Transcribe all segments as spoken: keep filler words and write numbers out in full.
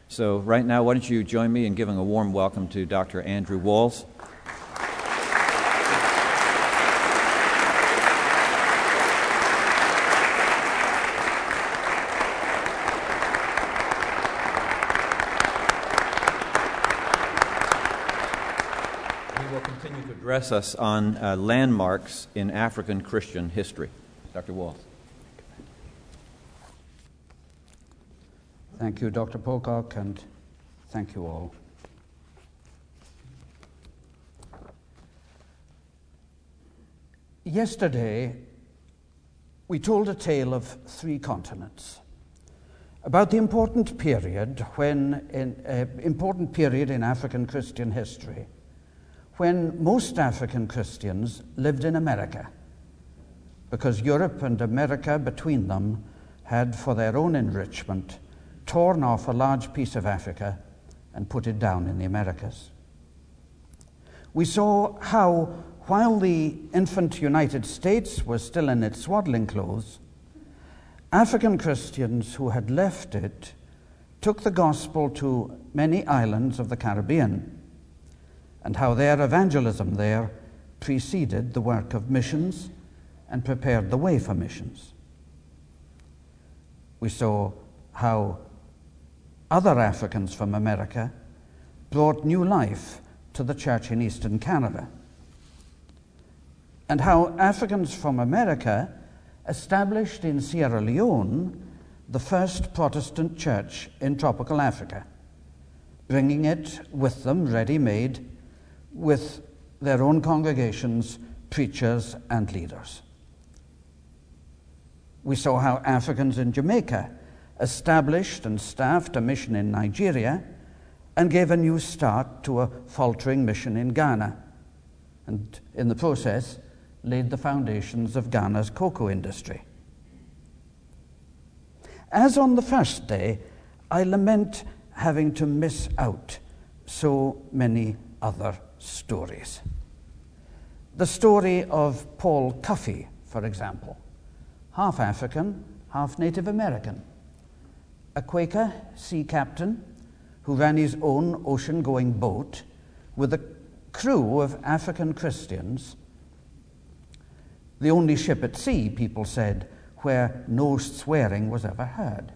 So right now, why don't you join me in giving a warm welcome to Doctor Andrew Walls. He will continue to address us on uh, landmarks in African Christian history. Doctor Walls. Thank you, Doctor Pocock, and thank you all. Yesterday, we told a tale of three continents, about the important period when, in uh, important period in African Christian history, when most African Christians lived in America, because Europe and America between them had, for their own enrichment, torn off a large piece of Africa and put it down in the Americas. We saw how, while the infant United States was still in its swaddling clothes, African Christians who had left it took the gospel to many islands of the Caribbean, and how their evangelism there preceded the work of missions and prepared the way for missions. We saw how other Africans from America brought new life to the church in Eastern Canada, and how Africans from America established in Sierra Leone the first Protestant church in tropical Africa, bringing it with them ready-made with their own congregations, preachers, and leaders. We saw how Africans in Jamaica established and staffed a mission in Nigeria and gave a new start to a faltering mission in Ghana, and in the process laid the foundations of Ghana's cocoa industry. As on the first day, I lament having to miss out so many other stories. The story of Paul Cuffey, for example, half African, half Native American, a Quaker sea captain who ran his own ocean-going boat with a crew of African Christians, the only ship at sea, people said, where no swearing was ever heard.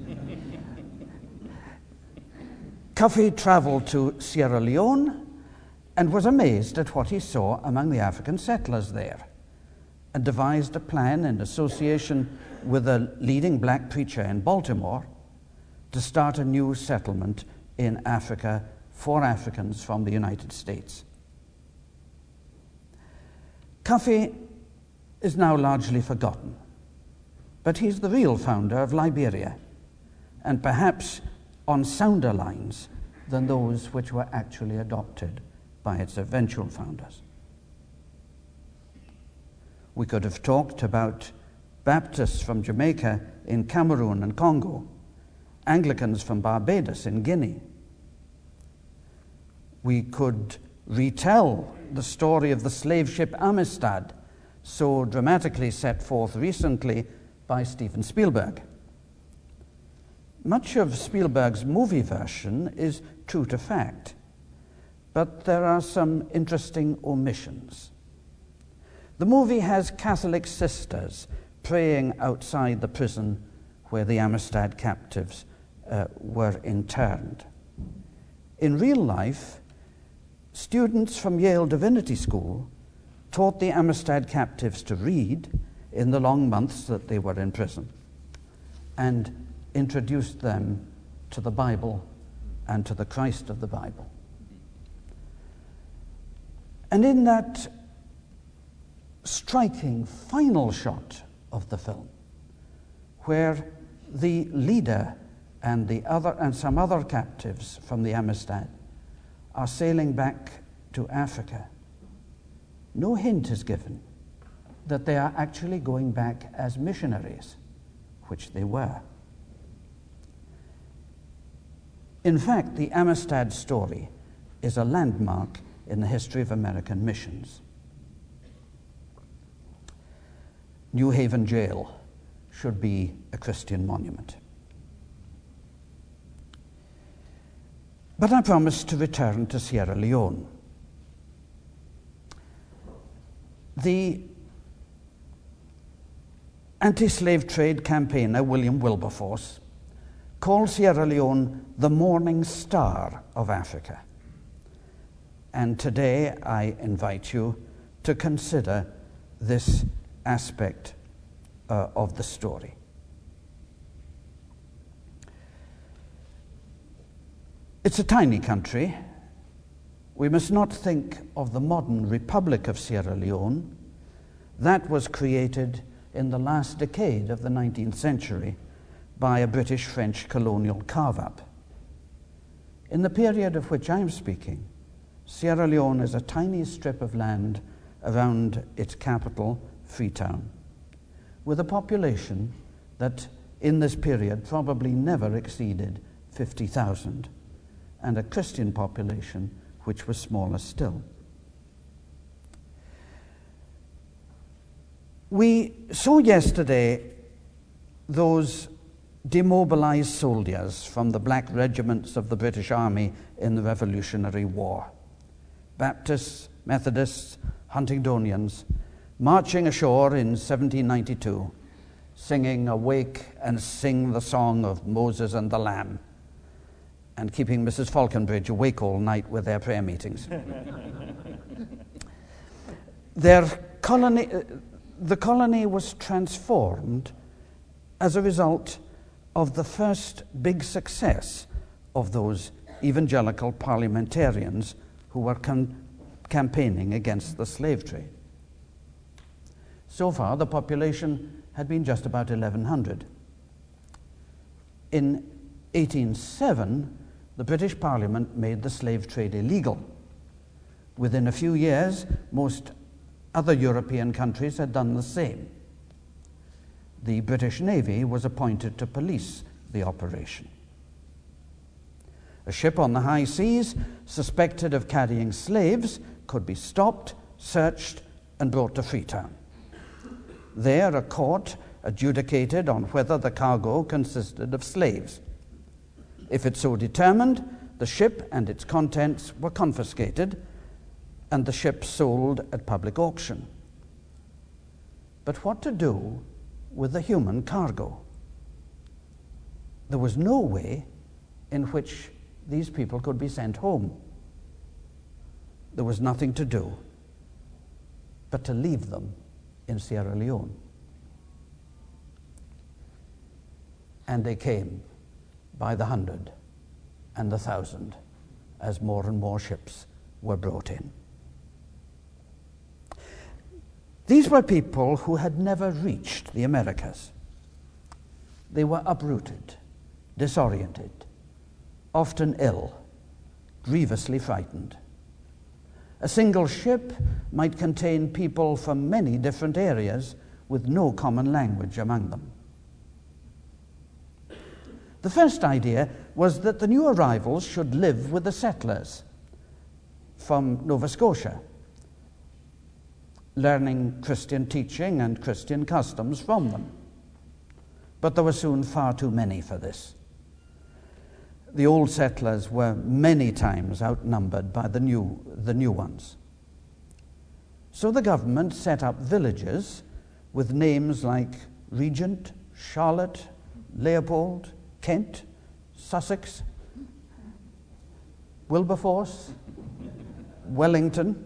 Cuffey traveled to Sierra Leone and was amazed at what he saw among the African settlers there, and devised a plan in association with a leading black preacher in Baltimore to start a new settlement in Africa for Africans from the United States. Cuffey is now largely forgotten, but he's the real founder of Liberia, and perhaps on sounder lines than those which were actually adopted by its eventual founders. We could have talked about Baptists from Jamaica in Cameroon and Congo, Anglicans from Barbados in Guinea. We could retell the story of the slave ship Amistad, so dramatically set forth recently by Steven Spielberg. Much of Spielberg's movie version is true to fact, but there are some interesting omissions. The movie has Catholic sisters praying outside the prison where the Amistad captives uh, were interned. In real life, students from Yale Divinity School taught the Amistad captives to read in the long months that they were in prison, and introduced them to the Bible and to the Christ of the Bible. And in that striking final shot of the film, where the leader and the other and some other captives from the Amistad are sailing back to Africa, no hint is given that they are actually going back as missionaries, which they were. In fact, the Amistad story is a landmark in the history of American missions. New Haven Jail should be a Christian monument. But I promised to return to Sierra Leone. The anti-slave trade campaigner William Wilberforce called Sierra Leone the morning star of Africa. And today I invite you to consider this aspect uh, of the story. It's a tiny country. We must not think of the modern Republic of Sierra Leone. That was created in the last decade of the nineteenth century by a British-French colonial carve-up. In the period of which I'm speaking, Sierra Leone is a tiny strip of land around its capital, Freetown, with a population that in this period probably never exceeded fifty thousand, and a Christian population which was smaller still. We saw yesterday those demobilized soldiers from the black regiments of the British Army in the Revolutionary War. Baptists, Methodists, Huntingdonians, marching ashore in seventeen ninety-two, singing "Awake and Sing the Song of Moses and the Lamb," and keeping Missus Falconbridge awake all night with their prayer meetings. Their colony, the colony was transformed as a result of the first big success of those evangelical parliamentarians who were con- campaigning against the slave trade. So far, the population had been just about eleven hundred. In eighteen oh seven, the British Parliament made the slave trade illegal. Within a few years, most other European countries had done the same. The British Navy was appointed to police the operation. A ship on the high seas suspected of carrying slaves could be stopped, searched, and brought to Freetown. There, a court adjudicated on whether the cargo consisted of slaves. If it so determined, the ship and its contents were confiscated, and the ship sold at public auction. But what to do with the human cargo? There was no way in which these people could be sent home. There was nothing to do but to leave them in Sierra Leone. And they came by the hundred and the thousand as more and more ships were brought in. These were people who had never reached the Americas. They were uprooted, disoriented, often ill, grievously frightened. A single ship might contain people from many different areas with no common language among them. The first idea was that the new arrivals should live with the settlers from Nova Scotia, learning Christian teaching and Christian customs from them. But there were soon far too many for this. The old settlers were many times outnumbered by the new, the new ones. So the government set up villages with names like Regent, Charlotte, Leopold, Kent, Sussex, Wilberforce, Wellington,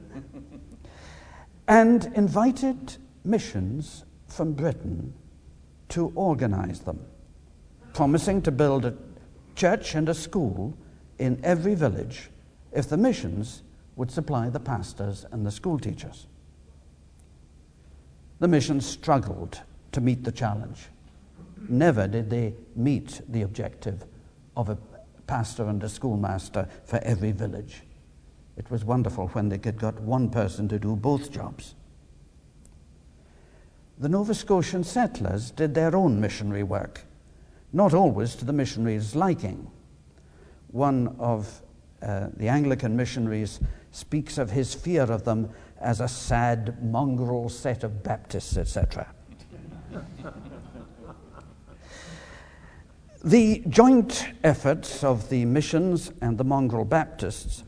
and invited missions from Britain to organize them, promising to build a church and a school in every village if the missions would supply the pastors and the school teachers. The missions struggled to meet the challenge. Never did they meet the objective of a pastor and a schoolmaster for every village. It was wonderful when they could get one person to do both jobs. The Nova Scotian settlers did their own missionary work, not always to the missionaries' liking. One of uh, the Anglican missionaries speaks of his fear of them as a sad mongrel set of Baptists, et cetera. The joint efforts of the missions and the mongrel Baptists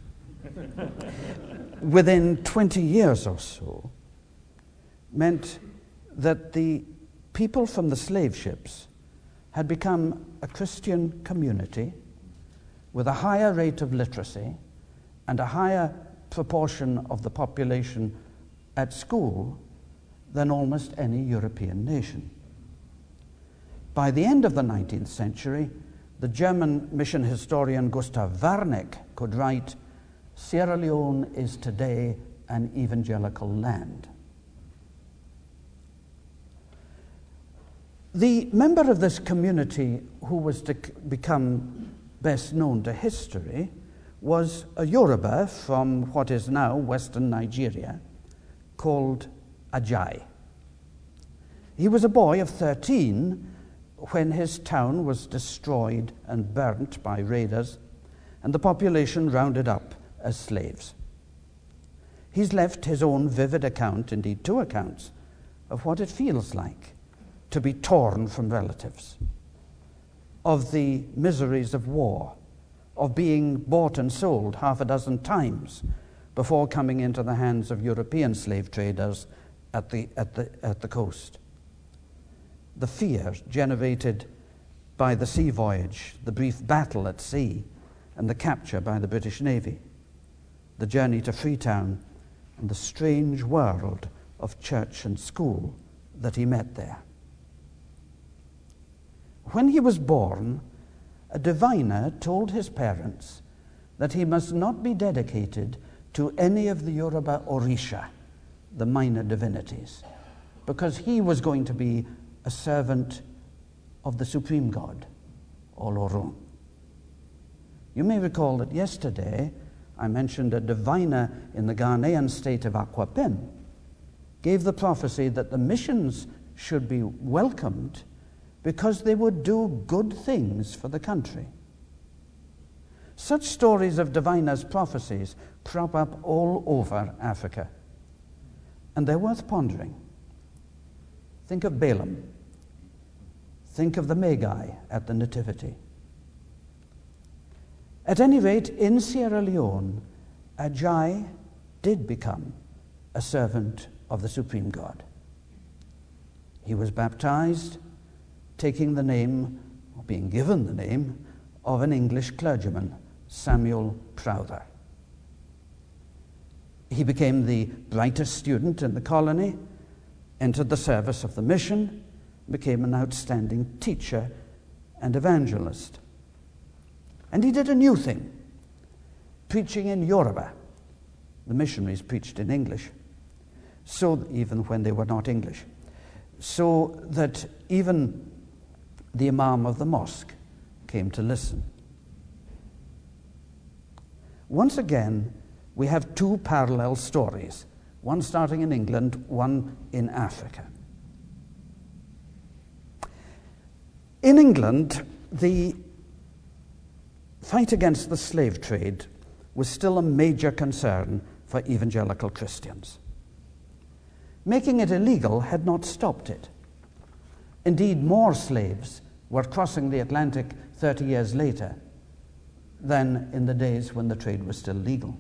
within twenty years or so meant that the people from the slave ships had become a Christian community with a higher rate of literacy and a higher proportion of the population at school than almost any European nation. By the end of the nineteenth century, the German mission historian Gustav Warneck could write, "Sierra Leone is today an evangelical land." The member of this community who was to become best known to history was a Yoruba from what is now western Nigeria called Ajay. He was a boy of thirteen when his town was destroyed and burnt by raiders and the population rounded up as slaves. He's left his own vivid account, indeed two accounts, of what it feels like to be torn from relatives, of the miseries of war, of being bought and sold half a dozen times before coming into the hands of European slave traders at the, at the, at the coast. The fear generated by the sea voyage, the brief battle at sea, and the capture by the British Navy, the journey to Freetown, and the strange world of church and school that he met there. When he was born, a diviner told his parents that he must not be dedicated to any of the Yoruba Orisha, the minor divinities, because he was going to be a servant of the supreme god, Olorun. You may recall that yesterday I mentioned a diviner in the Ghanaian state of Aquapem gave the prophecy that the missions should be welcomed because they would do good things for the country. Such stories of diviners' prophecies crop up all over Africa, and they're worth pondering. Think of Balaam. Think of the Magi at the Nativity. At any rate, in Sierra Leone, Ajay did become a servant of the Supreme God. He was baptized, taking the name, or being given the name, of an English clergyman, Samuel Crowther. He became the brightest student in the colony, entered the service of the mission, became an outstanding teacher and evangelist. And he did a new thing, preaching in Yoruba. The missionaries preached in English, so even when they were not English, so that even the imam of the mosque came to listen. Once again, we have two parallel stories, one starting in England, one in Africa. In England, the fight against the slave trade was still a major concern for evangelical Christians. Making it illegal had not stopped it. Indeed, more slaves were crossing the Atlantic thirty years later than in the days when the trade was still legal.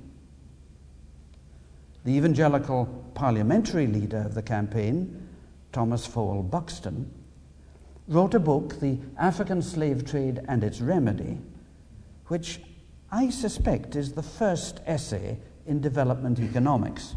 The evangelical parliamentary leader of the campaign, Thomas Fowell Buxton, wrote a book, The African Slave Trade and Its Remedy, which I suspect is the first essay in development economics.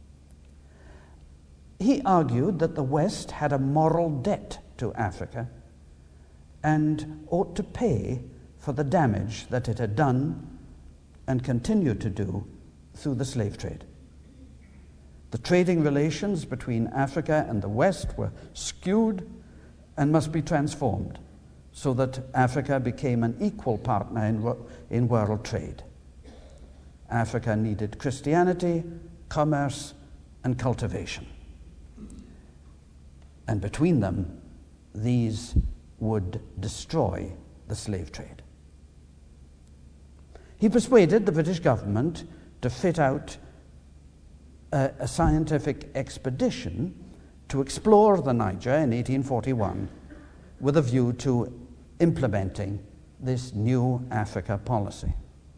He argued that the West had a moral debt to Africa and ought to pay for the damage that it had done and continued to do through the slave trade. The trading relations between Africa and the West were skewed and must be transformed so that Africa became an equal partner in, in world trade. Africa needed Christianity, commerce, and cultivation. And between them, these would destroy the slave trade. He persuaded the British government to fit out a, a scientific expedition to explore the Niger in eighteen forty-one with a view to implementing this new Africa policy.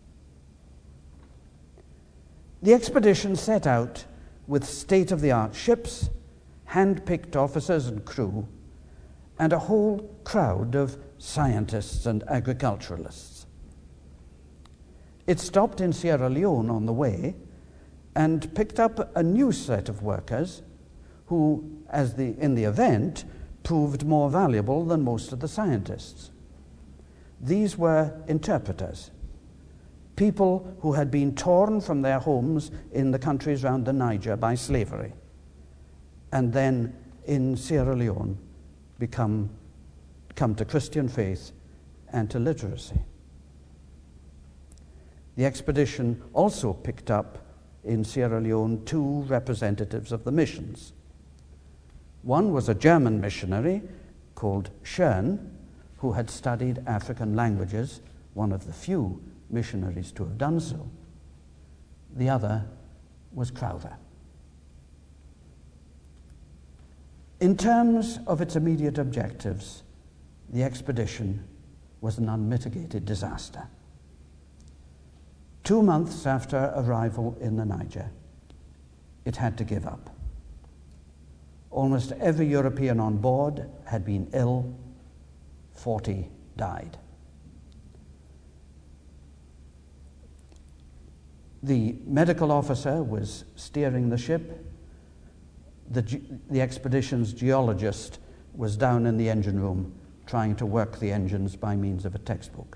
The expedition set out with state-of-the-art ships, hand-picked officers and crew, and a whole crowd of scientists and agriculturalists. It stopped in Sierra Leone on the way and picked up a new set of workers who, as the, in the event, proved more valuable than most of the scientists. These were interpreters, people who had been torn from their homes in the countries around the Niger by slavery, and then in Sierra Leone become come to Christian faith and to literacy. The expedition also picked up in Sierra Leone two representatives of the missions. One was a German missionary called Schön, who had studied African languages, one of the few missionaries to have done so. The other was Crowther. In terms of its immediate objectives, the expedition was an unmitigated disaster. Two months after arrival in the Niger, it had to give up. Almost every European on board had been ill. forty died. The medical officer was steering the ship. The, ge- the expedition's geologist was down in the engine room trying to work the engines by means of a textbook.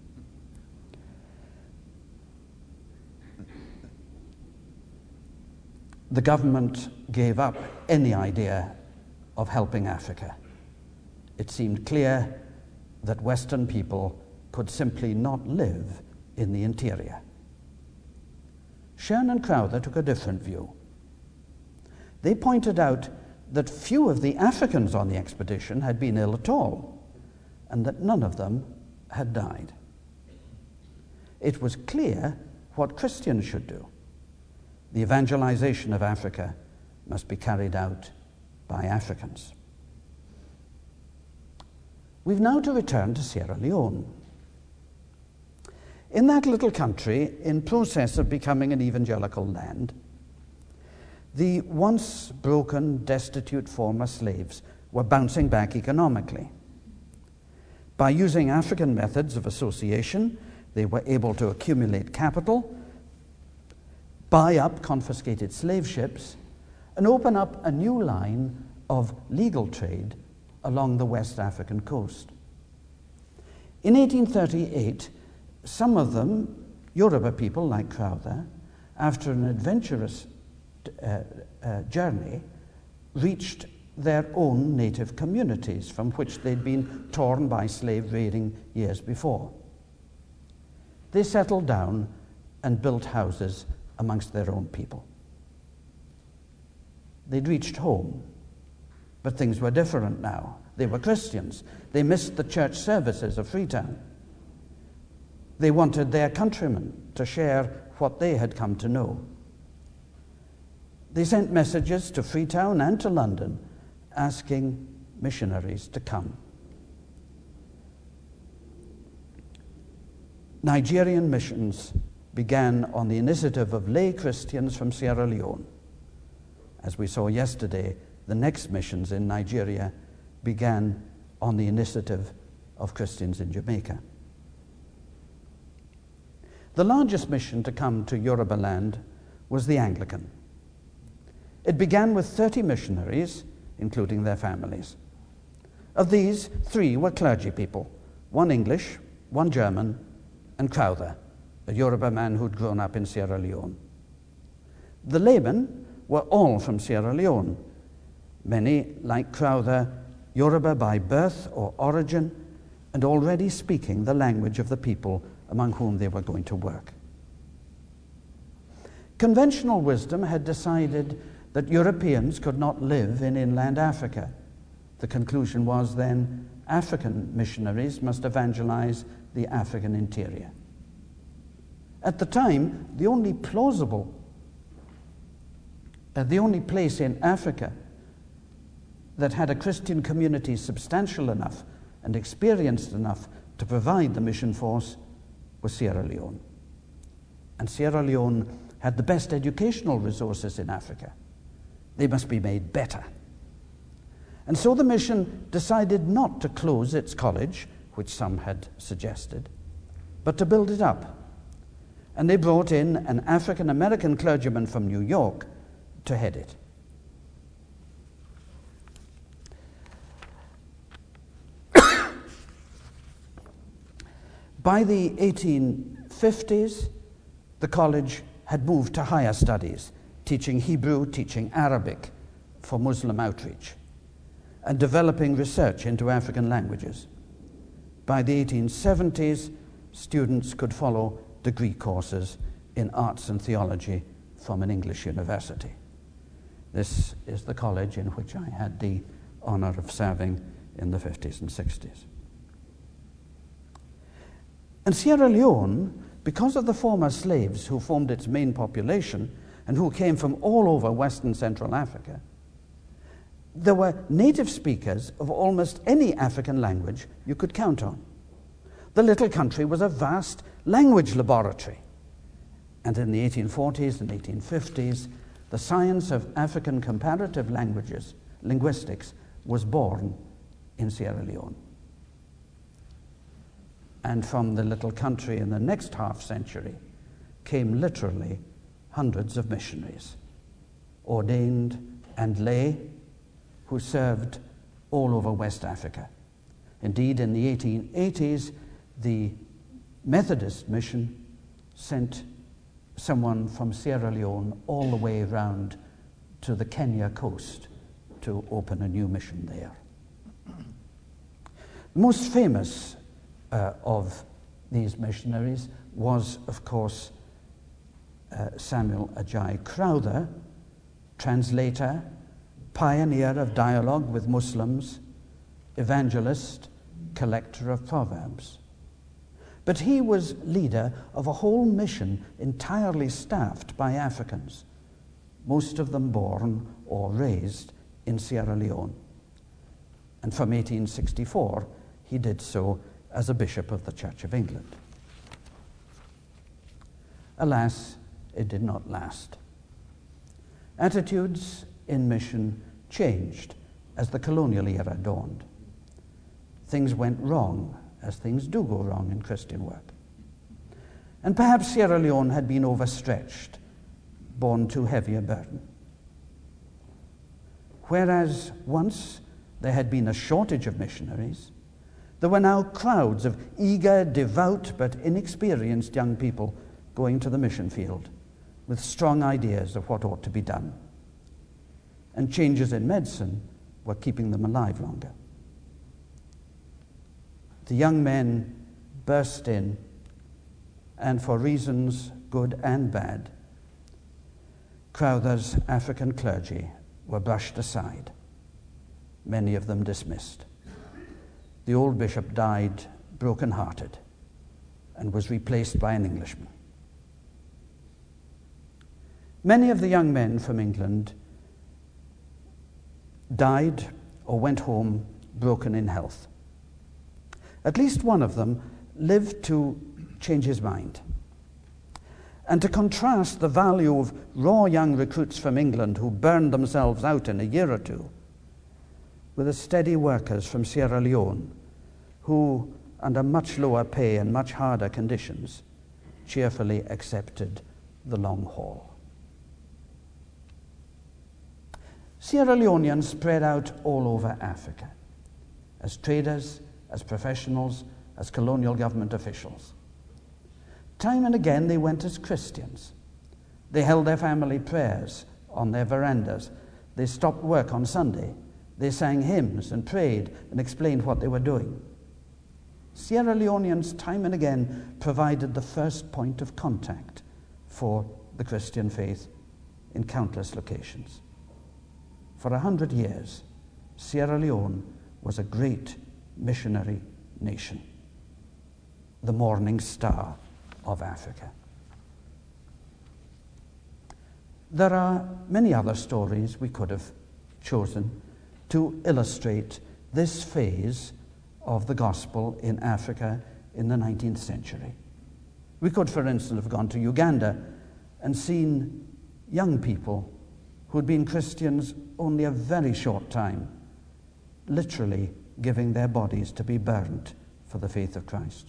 The government gave up any idea of helping Africa. It seemed clear that Western people could simply not live in the interior. Schön and Crowther took a different view. They pointed out that few of the Africans on the expedition had been ill at all, and that none of them had died. It was clear what Christians should do. The evangelization of Africa must be carried out by Africans. We've now to return to Sierra Leone. In that little country, in process of becoming an evangelical land, the once broken, destitute former slaves were bouncing back economically. By using African methods of association, they were able to accumulate capital, buy up confiscated slave ships, and open up a new line of legal trade along the West African coast. In eighteen thirty-eight, some of them, Yoruba people like Crowther, after an adventurous uh, uh, journey, reached their own native communities from which they'd been torn by slave raiding years before. They settled down and built houses amongst their own people. They'd reached home, but things were different now. They were Christians. They missed the church services of Freetown. They wanted their countrymen to share what they had come to know. They sent messages to Freetown and to London asking missionaries to come. Nigerian missions began on the initiative of lay Christians from Sierra Leone. As we saw yesterday, the next missions in Nigeria began on the initiative of Christians in Jamaica. The largest mission to come to Yoruba land was the Anglican. It began with thirty missionaries, including their families. Of these, three were clergy people, one English, one German, and Crowther, a Yoruba man who'd grown up in Sierra Leone. The laymen were all from Sierra Leone, many, like Crowther, Yoruba by birth or origin, and already speaking the language of the people among whom they were going to work. Conventional wisdom had decided that Europeans could not live in inland Africa. The conclusion was then African missionaries must evangelize the African interior. At the time, the only plausible, uh, the only place in Africa that had a Christian community substantial enough and experienced enough to provide the mission force was Sierra Leone. And Sierra Leone had the best educational resources in Africa. They must be made better. And so the mission decided not to close its college, which some had suggested, but to build it up. And they brought in an African-American clergyman from New York to head it. By the eighteen fifties, the college had moved to higher studies, teaching Hebrew, teaching Arabic for Muslim outreach, and developing research into African languages. By the eighteen seventies, students could follow degree courses in arts and theology from an English university. This is the college in which I had the honor of serving in the fifties and sixties. And Sierra Leone, because of the former slaves who formed its main population and who came from all over Western Central Africa, there were native speakers of almost any African language you could count on. The little country was a vast language laboratory. And in the eighteen forties and eighteen fifties, the science of African comparative languages, linguistics, was born in Sierra Leone. And from the little country in the next half century came literally hundreds of missionaries, ordained and lay, who served all over West Africa. Indeed, in the eighteen eighties, the Methodist mission sent someone from Sierra Leone all the way round to the Kenya coast to open a new mission there. The most famous uh, of these missionaries was, of course, uh, Samuel Ajay Crowther, translator, pioneer of dialogue with Muslims, evangelist, collector of proverbs. But he was leader of a whole mission entirely staffed by Africans, most of them born or raised in Sierra Leone. And from eighteen sixty-four, he did so as a bishop of the Church of England. Alas, it did not last. Attitudes in mission changed as the colonial era dawned. Things went wrong, as things do go wrong in Christian work. And perhaps Sierra Leone had been overstretched, borne too heavy a burden. Whereas once there had been a shortage of missionaries, there were now crowds of eager, devout, but inexperienced young people going to the mission field with strong ideas of what ought to be done. And changes in medicine were keeping them alive longer. The young men burst in, and for reasons good and bad, Crowther's African clergy were brushed aside, many of them dismissed. The old bishop died broken-hearted and was replaced by an Englishman. Many of the young men from England died or went home broken in health. At least one of them lived to change his mind. And to contrast the value of raw young recruits from England who burned themselves out in a year or two with the steady workers from Sierra Leone who, under much lower pay and much harder conditions, cheerfully accepted the long haul. Sierra Leoneans spread out all over Africa as traders, as professionals, as colonial government officials. Time and again they went as Christians. They held their family prayers on their verandas. They stopped work on Sunday. They sang hymns and prayed and explained what they were doing. Sierra Leoneans time and again provided the first point of contact for the Christian faith in countless locations. For a hundred years, Sierra Leone was a great missionary nation, the morning star of Africa. There are many other stories we could have chosen to illustrate this phase of the gospel in Africa in the nineteenth century. We could, for instance, have gone to Uganda and seen young people who had been Christians only a very short time, literally giving their bodies to be burnt for the faith of Christ.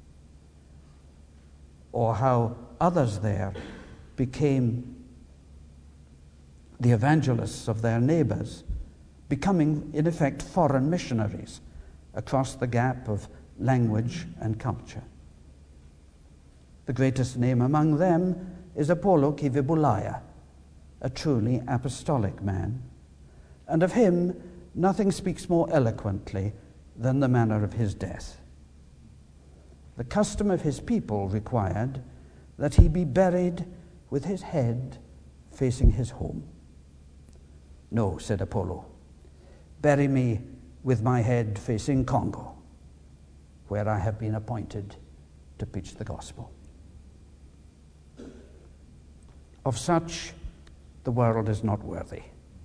Or how others there became the evangelists of their neighbors, becoming, in effect, foreign missionaries across the gap of language and culture. The greatest name among them is Apollo Kivibulaya, a truly apostolic man, and of him nothing speaks more eloquently than the manner of his death. The custom of his people required that he be buried with his head facing his home. "No," said Apollo, "bury me with my head facing Congo, where I have been appointed to preach the gospel." Of such, the world is not worthy.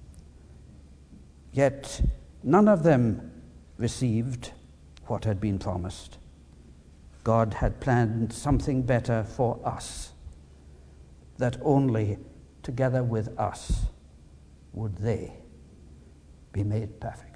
Yet none of them received what had been promised. God had planned something better for us, that only together with us would they be made perfect.